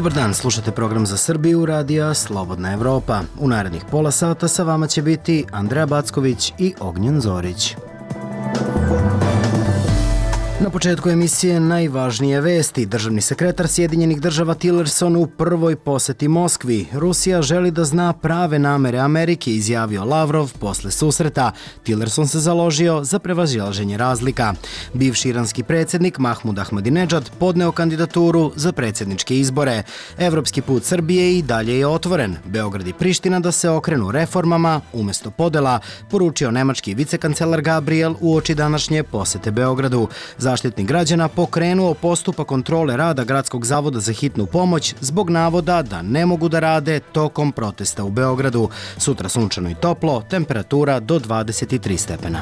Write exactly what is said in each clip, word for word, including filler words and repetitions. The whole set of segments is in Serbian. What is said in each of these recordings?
Dobar dan, slušate program za Srbiju radija Slobodna Evropa. U narednih pola sata sa vama će biti Andreja Backović i Ognjen Zorić. Na početku emisije najvažnije vesti. Državni sekretar Sjedinjenih država Tillerson u prvoj poseti Moskvi. Rusija želi da zna prave namere Amerike, izjavio Lavrov posle susreta. Tillerson se založio za prevazilaženje razlika. Bivši iranski predsjednik Mahmud Ahmadinejad podneo kandidaturu za predsjedničke izbore. Evropski put Srbije i dalje je otvoren. Beograd i Priština da se okrenu reformama umjesto podela, poručio nemački vicekancelar Gabriel uoči današnje posete Beogradu. Zaštitnik građana pokrenuo postupak kontrole rada Gradskog zavoda za hitnu pomoć zbog navoda da ne mogu da rade tokom protesta u Beogradu. Sutra sunčano i toplo, temperatura do dvadeset tri stepena.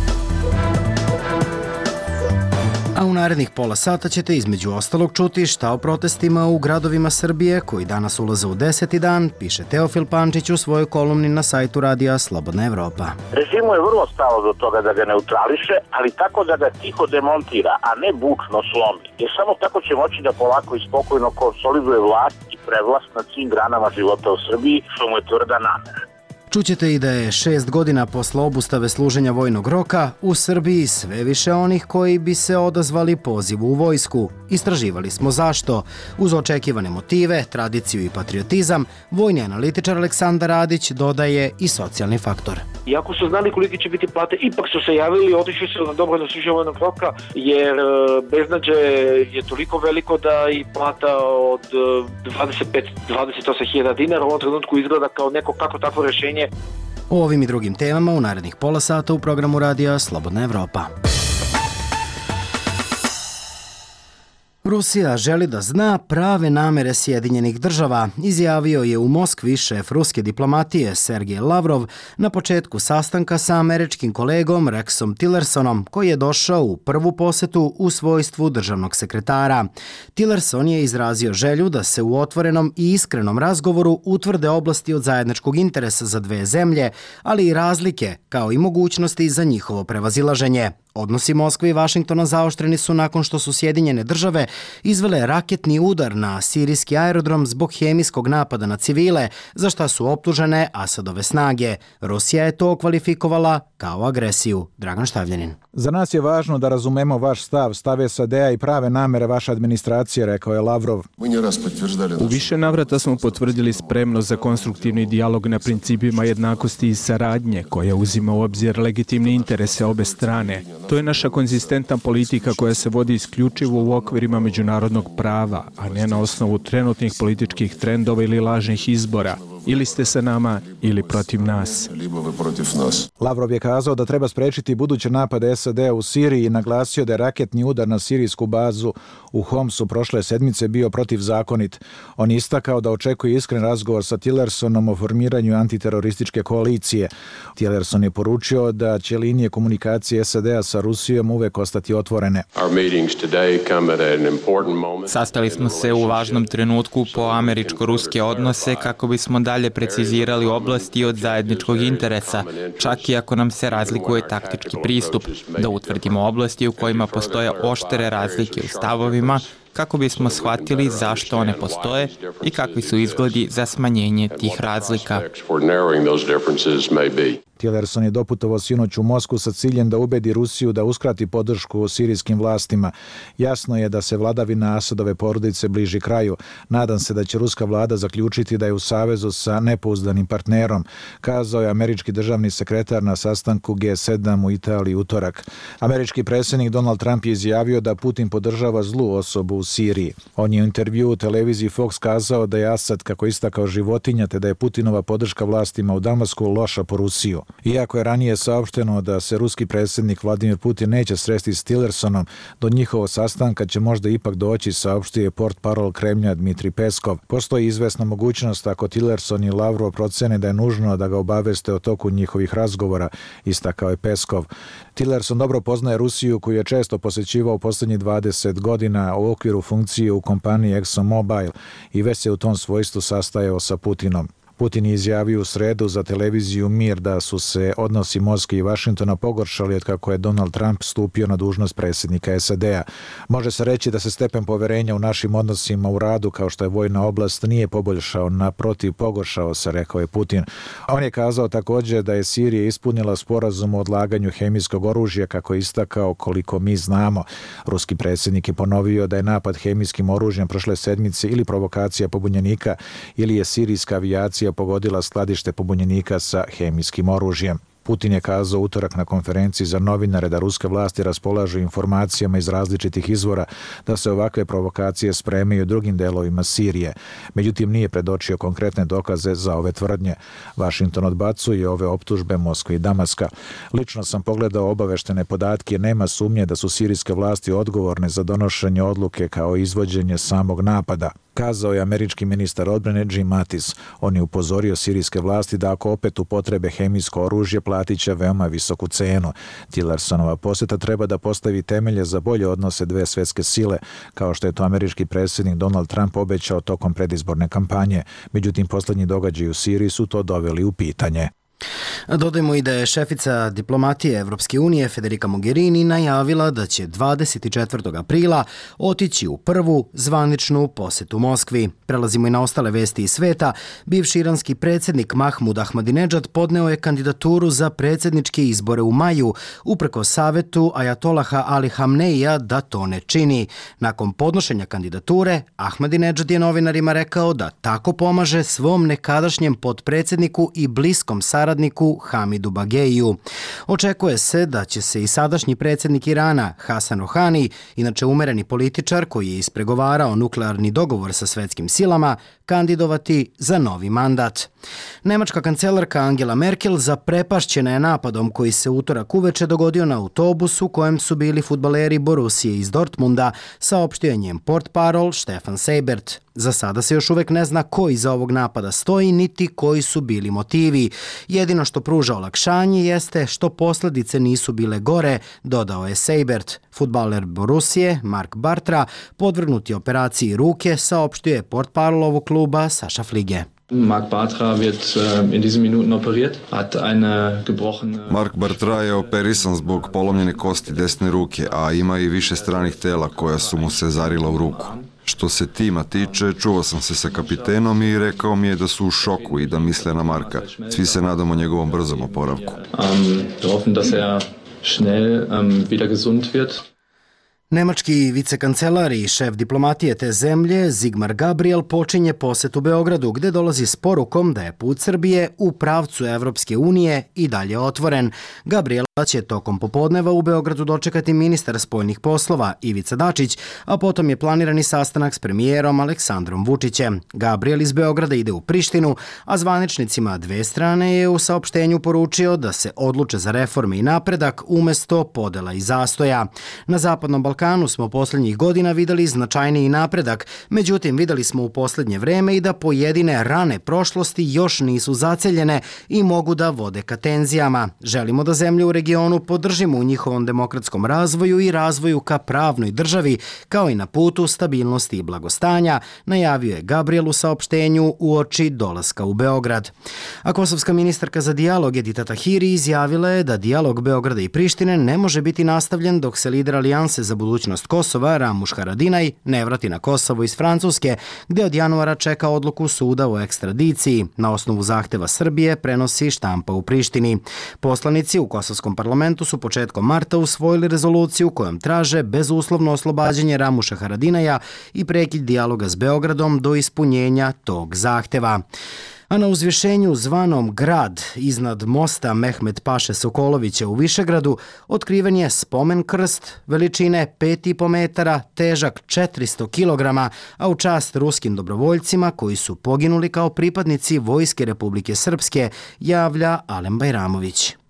A u narednih pola sata ćete između ostalog čuti šta o protestima u gradovima Srbije koji danas ulaze u deseti dan, piše Teofil Pančić u svojoj kolumni na sajtu radija Slobodna Evropa. Režimu je vrlo stalo do toga da ga neutrališe, ali tako da ga tiho demontira, a ne bučno slomi. Jer samo tako će moći da polako i spokojno konsoliduje vlast i prevlast nad svim granama života u Srbiji, što mu je tvrda namera. Čućete i da je šest godina posle obustave služenja vojnog roka u Srbiji sve više onih koji bi se odazvali pozivu u vojsku. Istraživali smo zašto. Uz očekivane motive, tradiciju i patriotizam, vojni analitičar Aleksandar Radić dodaje i socijalni faktor. Iako su znali kolike će biti plate, ipak su se javili, otišli su na dobrovoljno služenje vojnog roka, jer beznađe je toliko veliko da i plata od dvadeset pet do dvadeset osam hiljada dinara u ovom trenutku izgleda kao neko kako takvo rješenje. O ovim i drugim temama u narednih pola sata u programu radija Slobodna Evropa. Rusija želi da zna prave namere Sjedinjenih država, izjavio je u Moskvi šef ruske diplomatije Sergej Lavrov na početku sastanka sa američkim kolegom Rexom Tillersonom, koji je došao u prvu posetu u svojstvu državnog sekretara. Tillerson je izrazio želju da se u otvorenom i iskrenom razgovoru utvrde oblasti od zajedničkog interesa za dve zemlje, ali i razlike, kao i mogućnosti za njihovo prevazilaženje. Odnosi Moskve i Vašingtona zaoštreni su nakon što su Sjedinjene države izvele raketni udar na sirijski aerodrom zbog hemijskog napada na civile, za šta su optužene Asadove snage. Rusija je to kvalifikovala kao agresiju. Dragan Štavljanin. Za nas je važno da razumemo vaš stav, stav S A D-a i prave namere vaše administracije, rekao je Lavrov. U više navrata smo potvrdili spremnost za konstruktivni dijalog na principima jednakosti i saradnje, koja uzima u obzir legitimne interese obe strane. To je naša konzistentna politika koja se vodi isključivo u okvirima međunarodnog prava, a ne na osnovu trenutnih političkih trendova ili lažnih izbora. Ili ste sa nama ili protiv nas. Lavrov je kazao da treba sprečiti buduće napade S A D-a u Siriji i naglasio da je raketni udar na sirijsku bazu u Homsu prošle sedmice bio protivzakonit. On je istakao da očekuje iskren razgovor sa Tillersonom o formiranju antiterorističke koalicije. Tillerson je poručio da će linije komunikacije S A D-a sa Rusijom uvek ostati otvorene. Sastali smo se u važnom trenutku po američko-ruske odnose kako bismo dalje precizirali oblasti od zajedničkog interesa, čak i ako nam se razlikuje taktički pristup, da utvrdimo oblasti u kojima postoje oštre razlike u stavovima, kako bismo shvatili zašto one postoje i kakvi su izgledi za smanjenje tih razlika. Tillerson je doputovao sinoć u Moskvu sa ciljem da ubedi Rusiju da uskrati podršku sirijskim vlastima. Jasno je da se vladavina Asadove porodice bliži kraju. Nadam se da će ruska vlada zaključiti da je u savezu sa nepouzdanim partnerom, kazao je američki državni sekretar na sastanku G sedam u Italiji utorak. Američki predsjednik Donald Trump je izjavio da Putin podržava zlu osobu u Siriji. On je u intervjuu u televiziji Fox kazao da je Asad, kako istakao, životinja, te da je Putinova podrška vlastima u Damasku loša po Rusiju. Iako je ranije saopšteno da se ruski predsjednik Vladimir Putin neće sresti s Tillersonom, do njihovog sastanka će možda ipak doći, saopštio je portparol Kremlja Dmitrij Peskov. Postoji izvesna mogućnost ako Tillerson i Lavrov procene da je nužno da ga obaveste o toku njihovih razgovora, istakao je Peskov. Tillerson dobro poznaje Rusiju, koju je često posjećivao u posljednjih dvadeset godina u okviru funkcije u kompaniji ExxonMobil i već se u tom svojstvu sastajao sa Putinom. Putin je izjavio u sredu za televiziju Mir da su se odnosi Moskve i Vašingtona pogoršali od kako je Donald Trump stupio na dužnost predsjednika S A D-a. Može se reći da se stepen poverenja u našim odnosima u radu, kao što je vojna oblast, nije poboljšao, naprotiv pogoršao se, rekao je Putin. On je kazao također da je Sirija ispunila sporazum o odlaganju hemijskog oružja, kako je istakao koliko mi znamo. Ruski predsjednik je ponovio da je napad hemijskim oružjem prošle sedmice ili provokacija pobunjenika ili je sirijska avijacija pogodila skladište pobunjenika sa hemijskim oružjem. Putin je kazao utorak na konferenciji za novinare da ruske vlasti raspolažu informacijama iz različitih izvora da se ovakve provokacije spremaju u drugim delovima Sirije. Međutim, nije predočio konkretne dokaze za ove tvrdnje. Vašington odbacuje ove optužbe Moskve i Damaska. Lično sam pogledao obaveštene podatke, nema sumnje da su sirijske vlasti odgovorne za donošenje odluke kao izvođenje samog napada, kazao je američki ministar odbrane Jim Mattis. On je upozorio sirijske vlasti da ako opet upotrebe hemijsko oružje, platit će veoma visoku cenu. Tillersonova posjeta treba da postavi temelje za bolje odnose dve svjetske sile, kao što je to američki predsjednik Donald Trump obećao tokom predizborne kampanje. Međutim, posljednji događaji u Siriji su to doveli u pitanje. Dodajmo i da je šefica diplomatije Evropske unije Federica Mogherini najavila da će dvadeset četvrtog aprila otići u prvu zvaničnu posjetu Moskvi. Prelazimo i na ostale vesti iz sveta. Bivši iranski predsjednik Mahmud Ahmadinejad podneo je kandidaturu za predsjedničke izbore u maju, uprkos savetu Ajatolaha Ali Hamneija da to ne čini. Nakon podnošenja kandidature, Ahmadinejad je novinarima rekao da tako pomaže svom nekadašnjem potpredsjedniku i bliskom saradniku Hamidu Bageiju. Očekuje se da će se i sadašnji predsjednik Irana Hasan Rohani, inače umereni političar koji je ispregovarao nuklearni dogovor sa svetskim silama, kandidovati za novi mandat. Nemačka kancelarka Angela Merkel zaprepašćena je napadom koji se utorak uveče dogodio na autobusu u kojem su bili fudbaleri Borussije iz Dortmunda, saopštio je njen portparol Stefan Seibert. Za sada se još uvek ne zna ko iza ovog napada stoji, niti koji su bili motivi. Jedino što pruža olakšanje jeste što posljedice nisu bile gore, dodao je Seibert. Fudbaler Borussije, Mark Bartra, podvrgnut je operaciji ruke, saopštio je portparol ovog kluba Saša Flige. Mark Bartra wird in diesen Minuten operiert, hat eine gebrochene... Mark Bartra je operisan zbog polomljene kosti desne ruke, a ima i više stranih tela koja su mu se zarila u ruku. Što se tima tiče, čuvao sam se sa kapitenom i rekao mi je da su u šoku i da misle na Marka. Svi se nadamo njegovom brzom oporavku. Um, hoffen, dass er schnell um, wieder gesund wird. Nemački vicekancelar i šef diplomatije te zemlje, Zigmar Gabriel, počinje posjet u Beogradu, gde dolazi s porukom da je put Srbije u pravcu Evropske unije i dalje otvoren. Gabriela će tokom popodneva u Beogradu dočekati ministar spoljnih poslova Ivica Dačić, a potom je planirani sastanak s premijerom Aleksandrom Vučićem. Gabriel iz Beograda ide u Prištinu, a zvaničnicima dve strane je u saopštenju poručio da se odluče za reforme i napredak umesto podela i zastoja. Na Zapadnom Balkanu smo posljednjih godina videli značajniji napredak, međutim videli smo u posljednje vreme i da pojedine rane prošlosti još nisu zaceljene i mogu da vode ka tenzijama. Želimo da zemlju u regionu podržimo u njihovom demokratskom razvoju i razvoju ka pravnoj državi, kao i na putu stabilnosti i blagostanja, najavio je Gabriel u saopštenju uoči dolaska u Beograd. A kosovska ministarka za dijalog Edita Tahiri izjavila je da dijalog Beograda i Prištine ne može biti nastavljen dok se lider Alijanse za budućnost Kosova, Ramuš Haradinaj, ne vrati na Kosovo iz Francuske, gde od januara čeka odluku suda o ekstradiciji. Na osnovu zahteva Srbije prenosi štampa u Prištini. Poslanici u kosovskom parlamentu su početkom marta usvojili rezoluciju kojom traže bezuslovno oslobađanje Ramuša Haradinaja i prekid dijaloga s Beogradom do ispunjenja tog zahteva. A na uzvišenju zvanom Grad iznad mosta Mehmet Paše Sokolovića u Višegradu otkriven je spomen krst veličine pet i po metara, težak četiristo kilograma, a u čast ruskim dobrovoljcima koji su poginuli kao pripadnici Vojske Republike Srpske, javlja Alen Bajramović.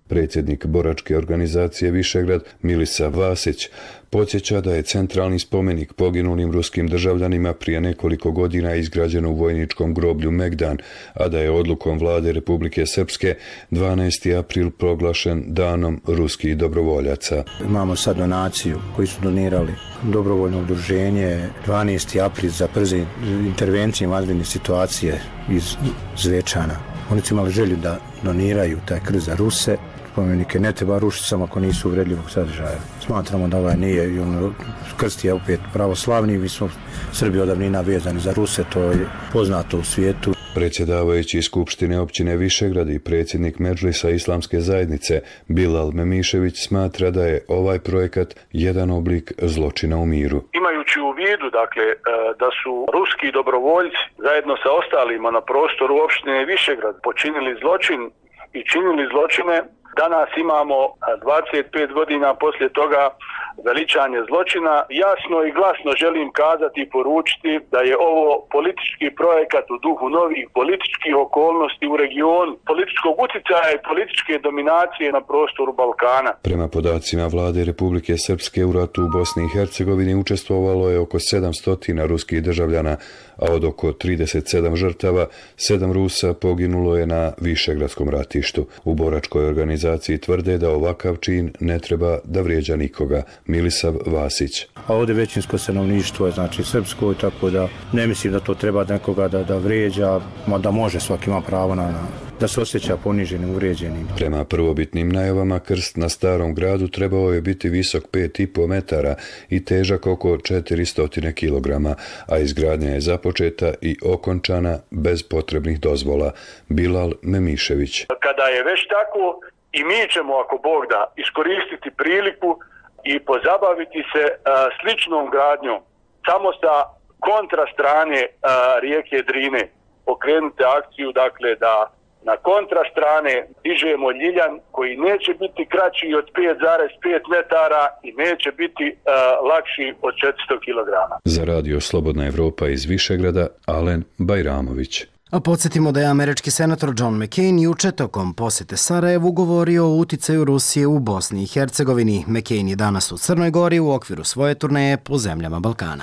Predsjednik boračke organizacije Višegrad Milisav Vasić podsjeća da je centralni spomenik poginulim ruskim državljanima prije nekoliko godina izgrađen u vojničkom groblju Megdan, a da je odlukom vlade Republike Srpske dvanaesti april proglašen danom ruskih dobrovoljaca. Imamo sad donaciju koji su donirali dobrovoljno udruženje dvanaesti april za brze intervencije i vanredne situacije iz Zvečana. Oni su imali želju da doniraju taj krst za Ruse. Spomenike ne treba rušiti samo ako nisu uvredljivog sadržaja. Smatramo da ovaj nije, on, krst je opet pravoslavni, mi smo Srbi odavnina vezani za Ruse, to je poznato u svijetu. Predsjedavajući Skupštine općine Višegrad i predsjednik Medžlisa Islamske zajednice Bilal Memišević smatra da je ovaj projekat jedan oblik zločina u miru. Imajući u vidu dakle, da su ruski dobrovoljci zajedno sa ostalima na prostoru opštine Višegrad počinili zločin i činili zločine, danas imamo dvadeset pet godina poslije toga veličanje zločina. Jasno i glasno želim kazati i poručiti da je ovo politički projekat u duhu novih političkih okolnosti u regionu, političkog utjecaja i političke dominacije na prostoru Balkana. Prema podacima vlade Republike Srpske u ratu u Bosni i Hercegovini učestvovalo je oko sedamsto ruskih državljana, a od oko trideset sedam žrtava, sedam Rusa poginulo je na Višegradskom ratištu. U boračkoj organizaciji tvrde da ovakav čin ne treba da vrijeđa nikoga. Milisav Vasić. A ovdje većinsko stanovništvo je znači srpsko, tako da ne mislim da to treba nekoga da, da vrijeđa, da može, svaki ima pravo na, na da se osjeća poniženim, uvrijeđenim. Prema prvobitnim najavama krst na Starom gradu trebao je biti visok pet i po metara i težak oko četiristo kilograma, a izgradnja je započeta i okončana bez potrebnih dozvola. Bilal Memišević. Kada je već tako, i mi ćemo, ako Bog da, iskoristiti priliku i pozabaviti se a, sličnom gradnjom, samo sa kontrastrane a, rijeke Drine. Pokrenuti akciju, dakle, da na kontrastrane dižemo ljiljan koji neće biti kraći od pet zarez pet metara i neće biti a, lakši od četiristo kilograma. Za radio Slobodna Evropa iz Višegrada, Alen Bajramović. A podsjetimo da je američki senator John McCain juče tokom posjete Sarajevu govorio o uticaju Rusije u Bosni i Hercegovini. McCain je danas u Crnoj Gori u okviru svoje turneje po zemljama Balkana.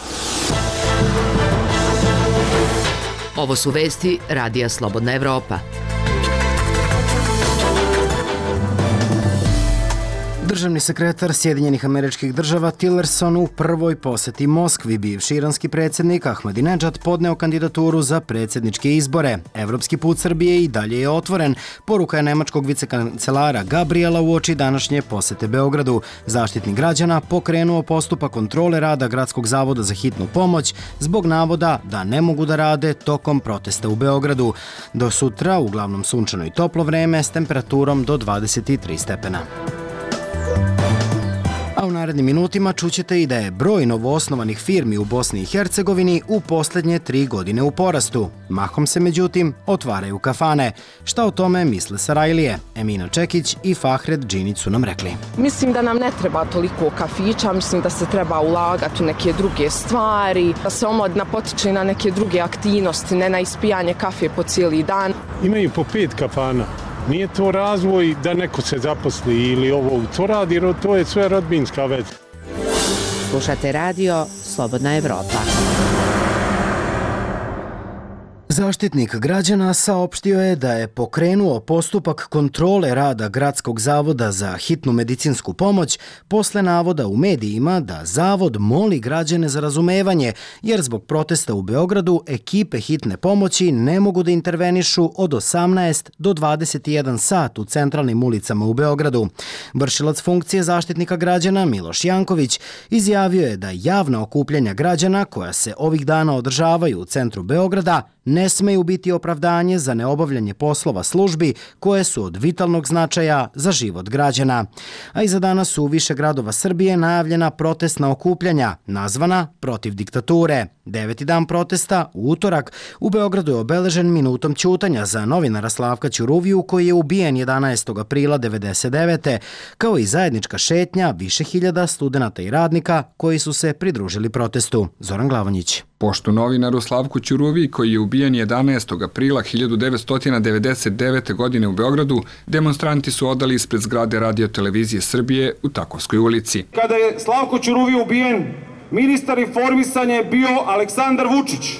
Ovo su vesti Radija Slobodna Evropa. Državni sekretar Sjedinjenih Američkih Država Tillerson u prvoj posjeti Moskvi, bivši iranski predsjednik Ahmadinejad podneo kandidaturu za predsjedničke izbore. Evropski put Srbije i dalje je otvoren, poruka je nemačkog vicekancelara Gabriela uoči današnje posjete Beogradu. Zaštitnik građana pokrenuo postupak kontrole rada Gradskog zavoda za hitnu pomoć zbog navoda da ne mogu da rade tokom protesta u Beogradu. Do sutra uglavnom sunčano i toplo vreme s temperaturom do dvadeset tri stepena. A u narednim minutima čućete i da je broj novoosnovanih firmi u Bosni i Hercegovini u posljednje tri godine u porastu. Mahom se, međutim, otvaraju kafane. Šta o tome misle Sarajlije? Emina Čekić i Fahred Džinić su nam rekli. Mislim da nam ne treba toliko kafića, mislim da se treba ulagati u neke druge stvari, da se omladina potiče na neke druge aktivnosti, ne na ispijanje kafe po cijeli dan. Imaju po pet kafana. Nije to razvoj da neko se zaposli ili ovo to radi, to je sve rodbinska veza. Slušate radio Slobodna Evropa. Zaštitnik građana saopštio je da je pokrenuo postupak kontrole rada Gradskog zavoda za hitnu medicinsku pomoć posle navoda u medijima da zavod moli građane za razumevanje, jer zbog protesta u Beogradu ekipe hitne pomoći ne mogu da intervenišu od osamnaest do dvadeset jedan sat u centralnim ulicama u Beogradu. Vršilac funkcije zaštitnika građana Miloš Janković izjavio je da javna okupljanja građana koja se ovih dana održavaju u centru Beograda ne smeju biti opravdanje za neobavljanje poslova službi koje su od vitalnog značaja za život građana. A iza danas su u više gradova Srbije najavljena protestna okupljanja, nazvana Protiv diktature. Deveti dan protesta, u utorak, u Beogradu je obeležen minutom ćutanja za novinara Slavka Ćuruviju koji je ubijen jedanaestog aprila devedeset devete kao i zajednička šetnja više hiljada studenata i radnika koji su se pridružili protestu. Zoran Glavanjić. Poštu novinaru Slavku Ćuruviji, koji je ubijen jedanaestog aprila hiljadu devetsto devedeset devete. godine u Beogradu, demonstranti su odali ispred zgrade Radio televizije Srbije u Takovskoj ulici. Kada je Slavko Ćuruvija ubijen, ministar informisanja je bio Aleksandar Vučić.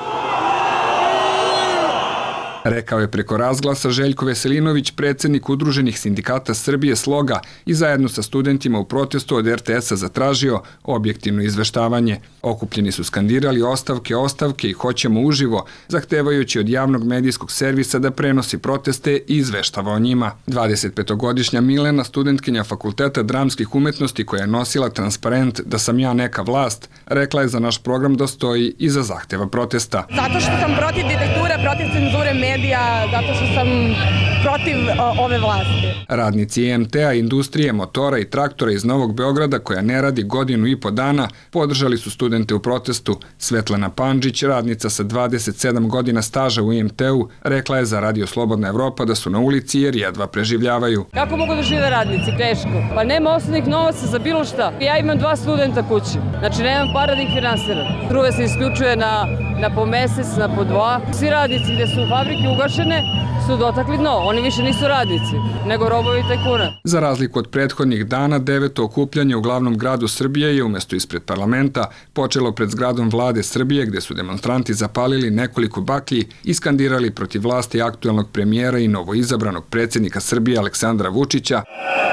Rekao je preko razglasa Željko Veselinović, predsjednik Udruženih sindikata Srbije Sloga, i zajedno sa studentima u protestu od er te esa zatražio objektivno izveštavanje. Okupljeni su skandirali ostavke, ostavke i hoćemo uživo, zahtevajući od javnog medijskog servisa da prenosi proteste i izveštava o njima. dvadesetpetogodišnja Milena, studentkinja Fakulteta dramskih umetnosti koja je nosila transparent Da sam ja neka vlast, rekla je za naš program da stoji iza zahteva protesta. Zato što sam protiv diktature, protiv cenzure medija, zato što sam protiv o, ove vlasti. Radnici i em te a, industrije, motora i traktora iz Novog Beograda, koja ne radi godinu i po dana, podržali su studente u protestu. Svetlana Pandžić, radnica sa dvadeset sedam godina staža u i em te u, rekla je za Radio Slobodna Evropa da su na ulici jer jedva preživljavaju. Kako mogu da žive radnici? Teško. Pa nema osnovnih novaca za bilo šta. Ja imam dva studenta kući, znači nemam para da ih finansiram. Struje se isključuje na, na po mesec, na po dva. Svi radnici gde su fabrike ugašene su dotakli dno. Oni više nisu radnici, nego robovi tajkuna. Za razliku od prethodnih dana, deveto okupljanje u glavnom gradu Srbije je umjesto ispred parlamenta počelo pred zgradom vlade Srbije, gde su demonstranti zapalili nekoliko baklji i skandirali protiv vlasti aktuelnog premijera i novoizabranog predsjednika Srbije Aleksandra Vučića.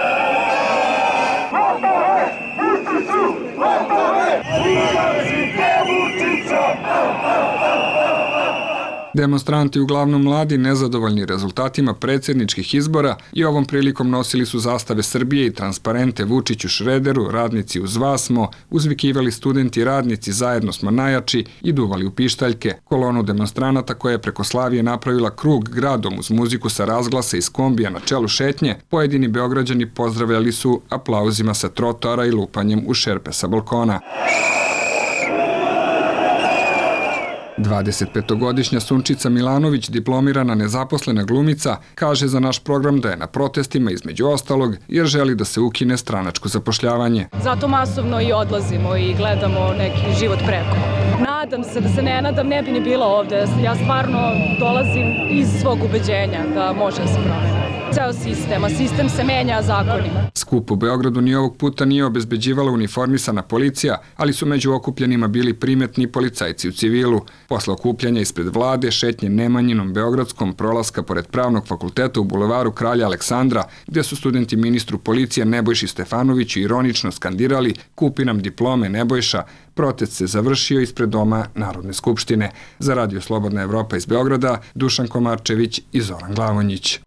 Demonstranti, uglavnom mladi, nezadovoljni rezultatima predsjedničkih izbora, i ovom prilikom nosili su zastave Srbije i transparente Vučiću Šrederu, radnici uz vas smo, uzvikivali studenti, radnici zajedno smo najjači i duvali u pištaljke. Kolonu demonstranata koja je preko Slavije napravila krug gradom uz muziku sa razglasa iz kombija na čelu šetnje, pojedini Beograđani pozdravljali su aplauzima sa trotoara i lupanjem u šerpe sa balkona. dvadesetpetogodišnja Sunčica Milanović, diplomirana nezaposlena glumica, kaže za naš program da je na protestima između ostalog jer želi da se ukine stranačko zapošljavanje. Zato masovno i odlazimo i gledamo neki život preko. Nadam se, da se ne nadam, ne bi ni bila ovde. Ja stvarno dolazim iz svog ubeđenja da može da se promeni ceo sistem, a sistem se menja zakonima. Skup u Beogradu ni ovog puta nije obezbeđivala uniformisana policija, ali su među okupljenima bili primetni policajci u civilu. Posle okupljanja ispred vlade, šetnje Nemanjinom Beogradskom, prolaska pored Pravnog fakulteta u bulevaru Kralja Aleksandra, gde su studenti ministru policije Nebojši Stefanoviću ironično skandirali "Kupi nam diplome, Nebojša", protest se završio ispred doma Narodne skupštine. Za Radio Slobodna Evropa iz Beograda, Dušan Komarčević i Zoran Glavonjić.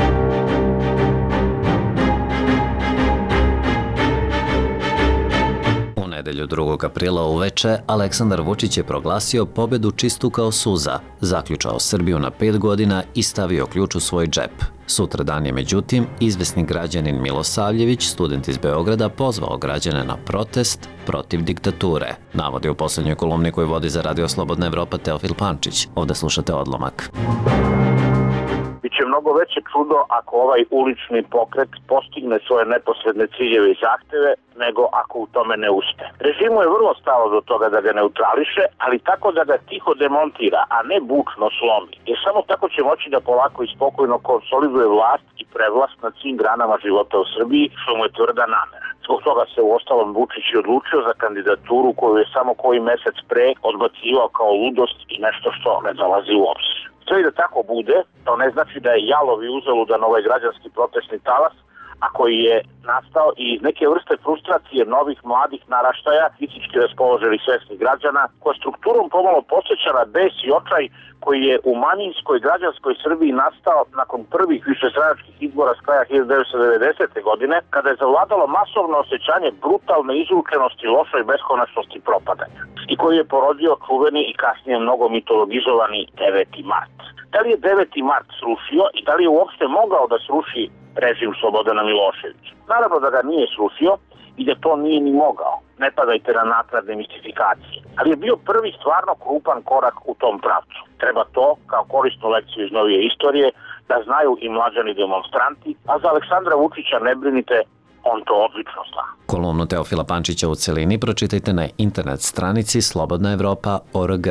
Nedelju drugog aprila uveče Aleksandar Vučić je proglasio pobedu čistu kao suza, zaključao Srbiju na pet godina i stavio ključ u svoj džep. Sutradan je, međutim, izvesni građanin Milosavljević, student iz Beograda, pozvao građane na protest protiv diktature. Navodi u posljednjoj kolumni koju vodi za Radio Slobodna Evropa Teofil Pančić. Ovde slušate odlomak. Biće mnogo veće čudo ako ovaj ulični pokret postigne svoje neposredne ciljeve i zahteve, nego ako u tome ne uspe. Režimu je vrlo stalo do toga da ga neutrališe, ali tako da ga tiho demontira, a ne bučno slomi. Jer samo tako će moći da polako i spokojno konsoliduje vlast i prevlast nad svim granama života u Srbiji, što mu je tvrda namera. Zbog toga se u ostalom Vučić i odlučio za kandidaturu koju je samo koji mesec pre odbacivao kao ludost i nešto što ne dolazi u obzir. Sve i da tako bude, to ne znači da je jalov i uzaludan ovaj građanski protestni talas, a koji je nastao i iz neke vrste frustracije novih mladih naraštaja, fizički raspoloženih svesnih građana, koja strukturom pomalo posjeća na bes i očaj koji je u manjinskoj građanskoj Srbiji nastao nakon prvih višestranačkih izbora s kraja hiljadu devetsto devedesete. godine, kada je zavladalo masovno osjećanje brutalne izručenosti, lošoj beskonačnosti propadanja, i koji je porodio čuveni i kasnije mnogo mitologizovani deveti mart. Da li je deveti mart srušio i da li je uopšte mogao da sruši režim Slobodana Miloševića? Naravno da ga nije srušio i da to nije ni mogao. Ne padajte na naknadne mistifikacije. Ali je bio prvi stvarno krupan korak u tom pravcu. Treba to, kao korisnu lekciju iz novije istorije, da znaju i mlađani demonstranti, a za Aleksandra Vučića ne brinite, on to odlično zna. Kolumnu Teofila Pančića u celini pročitajte na internet stranici slobodna evropa tačka org.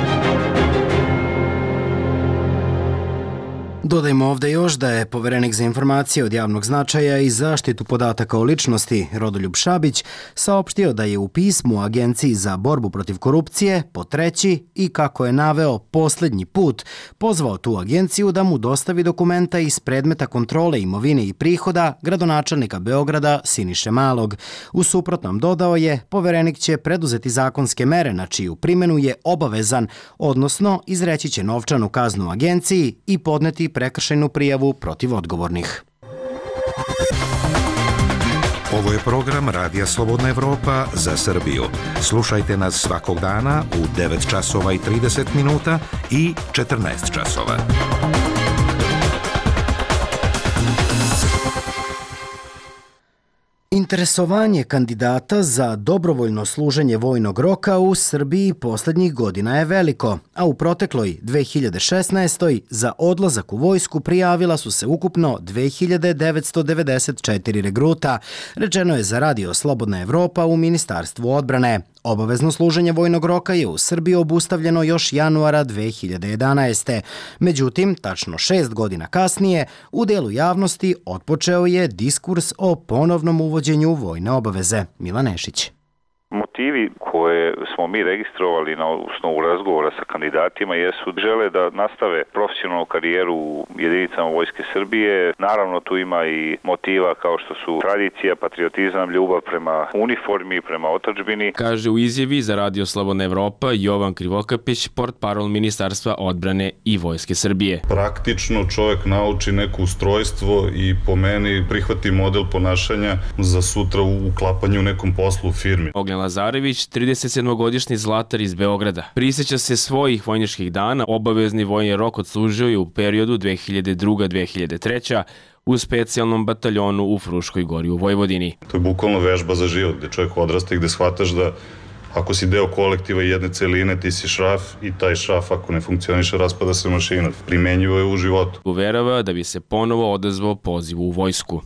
Dodajmo ovde još da je poverenik za informacije od javnog značaja i zaštitu podataka o ličnosti Rodoljub Šabić saopštio da je u pismu Agenciji za borbu protiv korupcije po treći i, kako je naveo, poslednji put pozvao tu agenciju da mu dostavi dokumenta iz predmeta kontrole imovine i prihoda gradonačelnika Beograda Siniše Malog. U suprotnom, dodao je, poverenik će preduzeti zakonske mere na čiju primenu je obavezan, odnosno izreći će novčanu kaznu agenciji i podneti prekršajnu prijavu protiv odgovornih. Ovo je program Radija Slobodna Evropa za Srbiju. Slušajte nas svakog dana u devet časova i trideset minuta i četrnaest časova. Interesovanje kandidata za dobrovoljno služenje vojnog roka u Srbiji poslednjih godina je veliko, a u protekloj dve hiljade šesnaestoj. za odlazak u vojsku prijavila su se ukupno dve hiljade devetsto devedeset četiri regruta, rečeno je za Radio Slobodna Evropa u Ministarstvu odbrane. Obavezno služenje vojnog roka je u Srbiji obustavljeno još januara dve hiljade jedanaeste. Međutim, tačno šest godina kasnije, u delu javnosti otpočeo je diskurs o ponovnom uvođenju vojne obaveze. Milan Nešić. Motivi koje smo mi registrovali na osnovu razgovora sa kandidatima jesu žele da nastave profesionalnu karijeru u jedinicama Vojske Srbije. Naravno, tu ima i motiva kao što su tradicija, patriotizam, ljubav prema uniformi, prema otadžbini. Kaže u izjavi za Radio Slobodna Evropa Jovan Krivokapić, portparol Ministarstva odbrane i Vojske Srbije. Praktično čovjek nauči neko ustrojstvo i po meni prihvati model ponašanja za sutra u uklapanju u nekom poslu u firmi. Ognjen Lazarević, tridesetsedmogodišnji zlatar iz Beograda. Prisjeća se svojih vojničkih dana, obavezni vojni rok odslužio je u periodu dve hiljade druga do dve hiljade treća u specijalnom bataljonu u Fruškoj Gori u Vojvodini. To je bukvalno vežba za život, gde čovjek odrasta i gde shvataš da ako si deo kolektiva i jedne celine, ti si šraf i taj šraf ako ne funkcioniše, raspada se mašina. Primenjivo je u životu. Uverava da bi se ponovo odazvao pozivu u vojsku.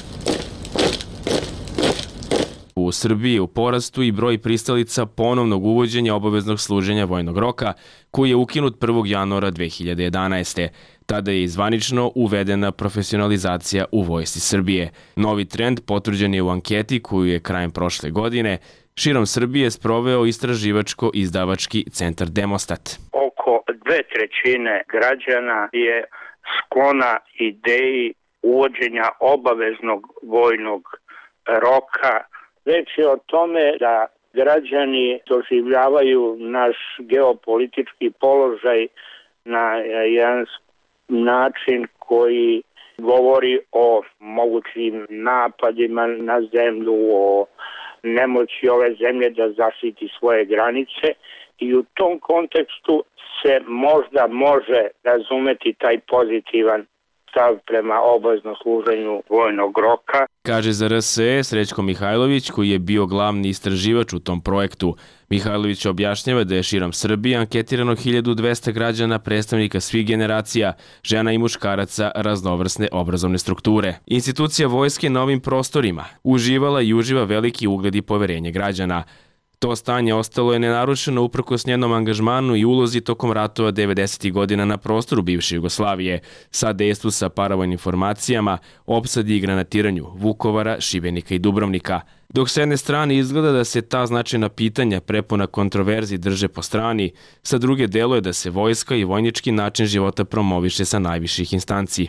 U Srbiji je u porastu i broj pristalica ponovnog uvođenja obaveznog služenja vojnog roka, koji je ukinut prvog januara dve hiljade jedanaeste. Tada je zvanično uvedena profesionalizacija u Vojsci Srbije. Novi trend potvrđen je u anketi koju je krajem prošle godine širom Srbije sproveo istraživačko-izdavački centar Demostat. Oko dve trećine građana je sklona ideji uvođenja obaveznog vojnog roka. Reč je o tome da građani doživljavaju naš geopolitički položaj na jedan način koji govori o mogućim napadima na zemlju, o nemoći ove zemlje da zaštiti svoje granice i u tom kontekstu se možda može razumeti taj pozitivan stav prema obaveznom služenju vojnog roka. Kaže za R S E Srećko Mihajlović, koji je bio glavni istraživač u tom projektu. Mihajlović objašnjava da je širom Srbije anketirano hiljadu dvesta građana, predstavnika svih generacija, žena i muškaraca raznovrsne obrazovne strukture. Institucija vojske na ovim prostorima uživala i uživa veliki ugled i poverenje građana. To stanje ostalo je nenarušeno uprkos njenom angažmanu i ulozi tokom ratova devedesetih godina na prostoru bivše Jugoslavije, sa dejstvu sa paravojnim formacijama, opsadi i granatiranju Vukovara, Šibenika i Dubrovnika. Dok s jedne strane izgleda da se ta značajna pitanja prepuna kontroverzi drže po strani, sa druge deluje da se vojska i vojnički način života promoviše sa najviših instanci.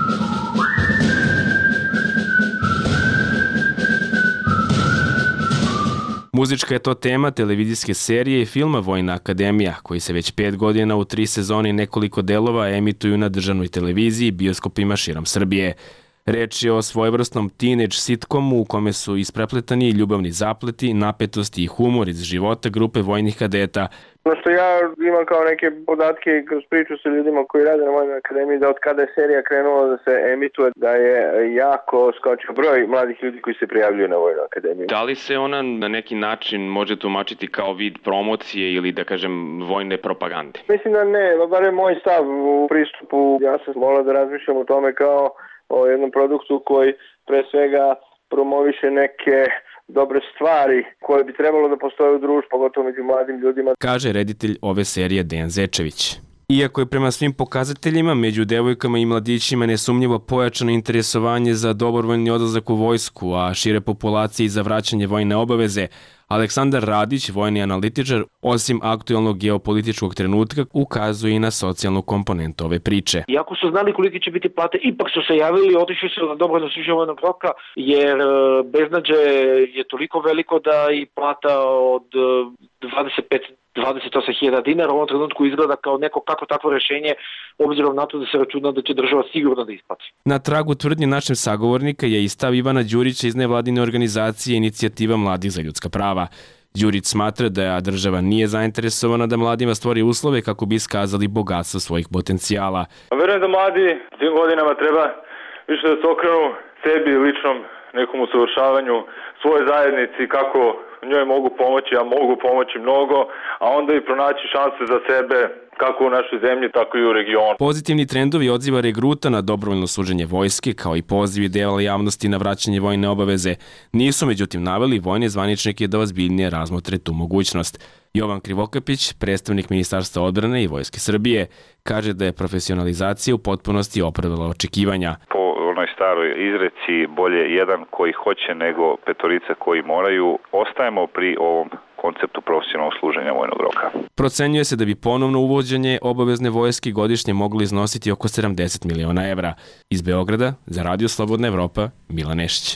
Muzička je to tema televizijske serije i filma Vojna akademija, koji se već pet godina u tri sezoni i nekoliko delova emituju na državnoj televiziji i bioskopima širom Srbije. Reč je o svojevrsnom teenage sitcomu u kome su isprepletani ljubavni zapleti, napetosti i humor iz života grupe vojnih kadeta. Ono što ja imam kao neke podatke kroz priču sa ljudima koji rade na Vojnoj akademiji, da od kada je serija krenula da se emituje, da je jako skočio broj mladih ljudi koji se prijavljuju na Vojnu akademiju. Da li se ona na neki način može tumačiti kao vid promocije ili, da kažem, vojne propagande? Mislim da ne, bar je moj stav u pristupu. Ja sam morao da razmišljam o tome kao o jednom produktu koji pre svega promoviše neke dobre stvari koje bi trebalo da postoje u društvu, pogotovo među mladim ljudima. Kaže reditelj ove serije Dejan Zečević. Iako je prema svim pokazateljima među devojkama i mladićima nesumnjivo pojačano interesovanje za dobrovoljni odlazak u vojsku, a šire populacije za vraćanje vojne obaveze, Aleksandar Radić, vojni analitičar, osim aktualnog geopolitičkog trenutka, ukazuje i na socijalnu komponentu ove priče. Iako su znali koliki će biti plate, ipak su se javili, otišli su na dobrovoljno služenje vojnog roka, jer beznađe je toliko veliko da i plata od dvadeset pet dvadeset osam hiljada dinara u ovom trenutku izgleda kao neko kako takvo rešenje, obzirom na to da se računa da će država sigurno da isplati. Na tragu tvrdnje našeg sagovornika je i stav Ivana Đurića iz nevladine organizacije Inicijativa mladih za ljudska prava. Đurić smatra da država nije zainteresovana da mladima stvori uslove kako bi iskazali bogatstvo svojih potencijala. Verujem da mladi tim godinama treba više da se okrenu sebi, ličnom nekom usavršavanju, svoje zajednici, kako njoj mogu pomoći, a mogu pomoći mnogo, a onda i pronaći šanse za sebe kako u našoj zemlji, tako i u regionu. Pozitivni trendovi odziva regruta na dobrovoljno služenje vojske, kao i pozivi dela javnosti na vraćanje vojne obaveze, nisu međutim naveli vojne zvaničnike da ozbiljnije razmotre tu mogućnost. Jovan Krivokapić, predstavnik Ministarstva odbrane i Vojske Srbije, kaže da je profesionalizacija u potpunosti opravdala očekivanja. Po onoj staroj izreci bolje jedan koji hoće nego petorica koji moraju, ostajemo pri ovom konceptu profesionalnog služenja vojnog roka. Procenjuje se da bi ponovno uvođenje obavezne vojske godišnje moglo iznositi oko sedamdeset miliona evra. Iz Beograda, za Radio Slobodna Evropa, Milan Nešić.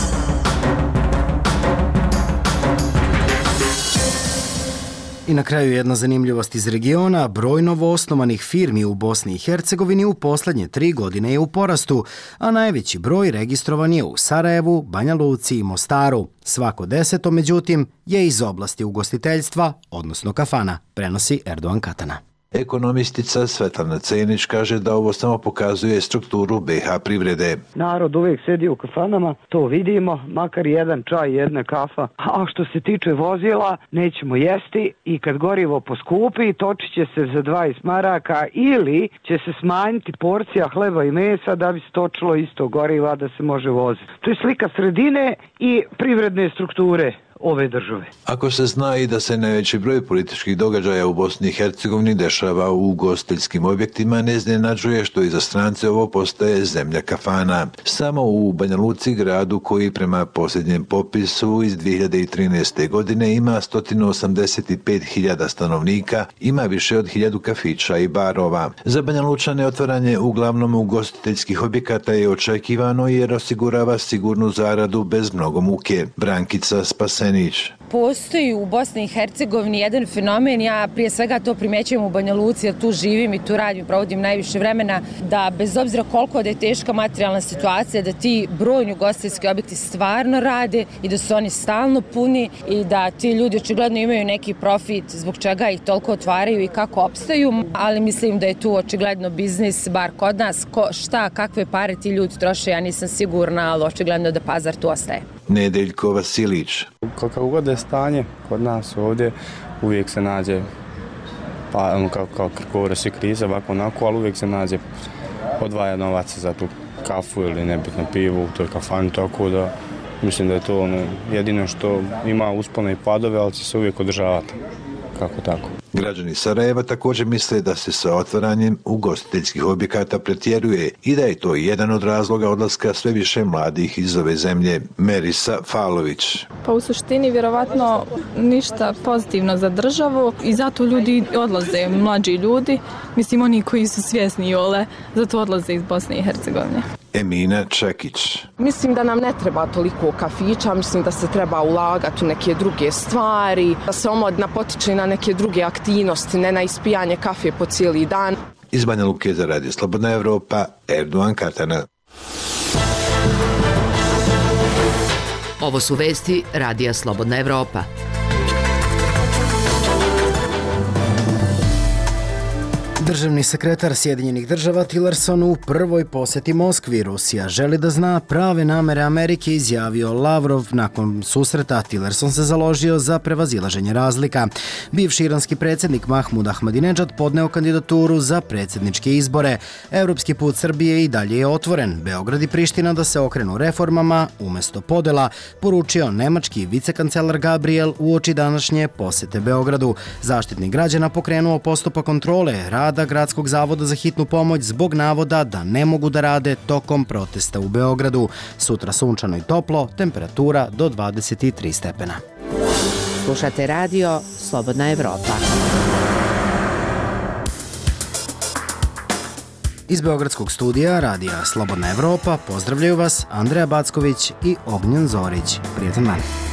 I na kraju jedna zanimljivost iz regiona, broj novoosnovanih firmi u Bosni i Hercegovini u poslednje tri godine je u porastu, a najveći broj registrovan je u Sarajevu, Banja Luci i Mostaru. Svako deseto, međutim, je iz oblasti ugostiteljstva, odnosno kafana, prenosi Erdogan Katana. Ekonomistica Svetlana Cenić kaže da ovo samo pokazuje strukturu be ha privrede. Narod uvijek sedi u kafanama, to vidimo, makar jedan čaj, jedna kafa. A što se tiče vozila, nećemo jesti i kad gorivo poskupi, točit će se za dvadeset maraka ili će se smanjiti porcija hleba i mesa da bi se točilo isto goriva da se može voziti. To je slika sredine i privredne strukture ove države. Ako se zna i da se najveći broj političkih događaja u Bosni i Hercegovini dešava u ugostiteljskim objektima, ne iznenađuje što i za strance ovo postaje zemlja kafana. Samo u Banja Luci, gradu koji prema posljednjem popisu iz dvije hiljade trinaeste. godine ima sto osamdeset pet hiljada stanovnika, ima više od hiljadu kafića i barova. Za Banja Lučane otvaranje uglavnom ugostiteljskih objekata je očekivano jer osigurava sigurnu zaradu bez mnogo muke. Brankica Spasenić. Postoji u Bosni i Hercegovini jedan fenomen, ja prije svega to primećujem u Banja Luci, jer tu živim i tu radim, provodim najviše vremena, da bez obzira koliko da je teška materijalna situacija, da ti brojni ugostiteljski objekti stvarno rade i da su oni stalno puni i da ti ljudi očigledno imaju neki profit zbog čega ih toliko otvaraju i kako opstaju, ali mislim da je tu očigledno biznis, bar kod nas, ko, šta, kakve pare ti ljudi troše, ja nisam sigurna, ali očigledno da pazar tu ostaje. Nedeljko Vasilić. Kako god je stanje kod nas ovdje, uvijek se nađe, pa ono kao, kao kako svi krize, ovako onako, ali uvijek se nađe odvaja novaca za tu kafu ili nebitno pivu u toj kafani, tako da mislim da je to ono, jedino što ima uspone i padove, ali će se uvijek održavati. Kako tako? Građani Sarajeva također misle da se sa otvaranjem ugostiteljskih objekata pretjeruje i da je to jedan od razloga odlaska sve više mladih iz ove zemlje. Merisa Falović. Pa u suštini vjerovatno ništa pozitivno za državu i zato ljudi odlaze, mlađi ljudi, mislim oni koji su svjesni i ole, zato odlaze iz Bosne i Hercegovine. Emina Čekić. Mislim da nam ne treba toliko kafića, mislim da se treba ulagati u neke druge stvari, da se omladina potiče na neke druge aktivnosti, ne na ispijanje kafe po cijeli dan. Iz Banja Luke za Radio Slobodna Evropa, Erdogan Katana. Ovo su vesti Radija Slobodna Evropa. Državni sekretar Sjedinjenih država Tillerson u prvoj poseti Moskvi. Rusija želi da zna prave namere Amerike, izjavio Lavrov. Nakon susreta Tillerson se založio za prevazilaženje razlika. Bivši iranski predsjednik Mahmud Ahmadinejad podneo kandidaturu za predsjedničke izbore. Evropski put Srbije i dalje je otvoren. Beograd i Priština da se okrenu reformama umjesto podela, poručio nemački vicekancelar Gabriel uoči današnje posete Beogradu. Zaštitnik građana pokrenuo postupak kontrole rada Gradskog zavoda za hitnu pomoć zbog navoda da ne mogu da rade tokom protesta u Beogradu. Sutra sunčano i toplo, temperatura do dvadeset tri stepena. Slušate radio Slobodna Evropa. Iz Beogradskog studija radija Slobodna Evropa pozdravljaju vas Andreja Backović i Ognjen Zorić. Prijetan dan.